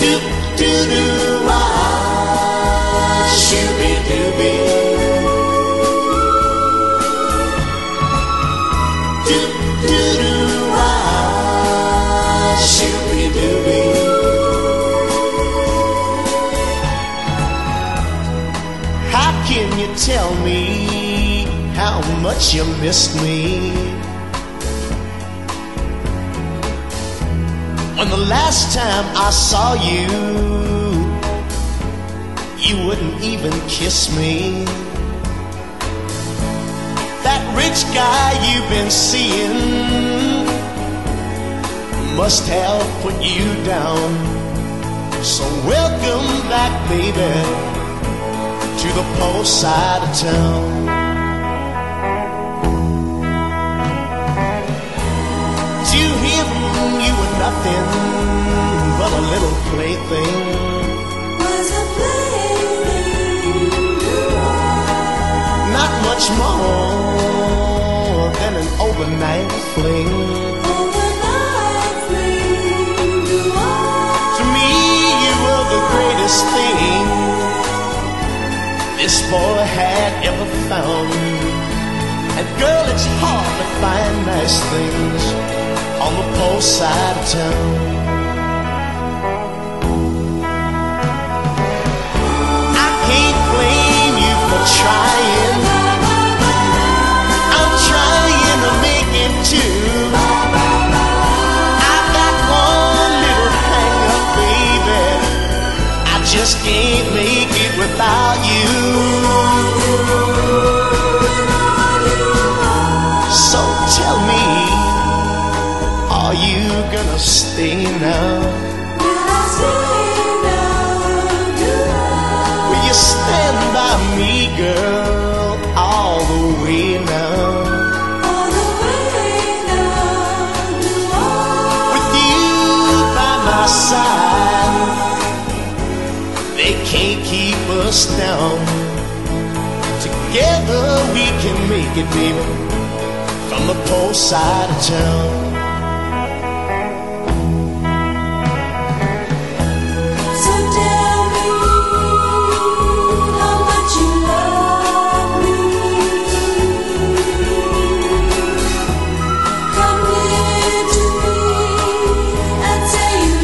Doop doo doo ah, shooby dooby. Doop doo doo ah, shooby dooby. How can you tell me how much you missed me? When the last time I saw you, you wouldn't even kiss me. That rich guy you've been seeing must have put you down. So welcome back, baby, to the poor side of town. To him you were nothing but a little plaything. Was a plaything. Not much more than an overnight fling. Overnight fling. To me you were the greatest thing this boy had ever found. And girl, it's hard to find nice things on the poor side of town. I can't blame you for trying. I'm trying to make it too. I got one little hang up, baby. I just can't make it without you. So tell me, are you gonna stay now? Will I stay now? Will you stand by me, girl, all the way now? All the way now. With you by my side, they can't keep us down. Together we can make it, baby, from the poor side of town. So tell me how much you love me. Come here to me and say you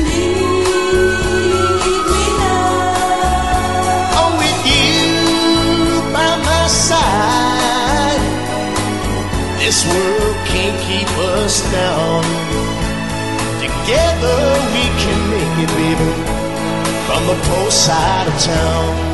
need me now. Oh, with you by my side, this world can't keep us down. Together we can make it, baby, from the poor side of town.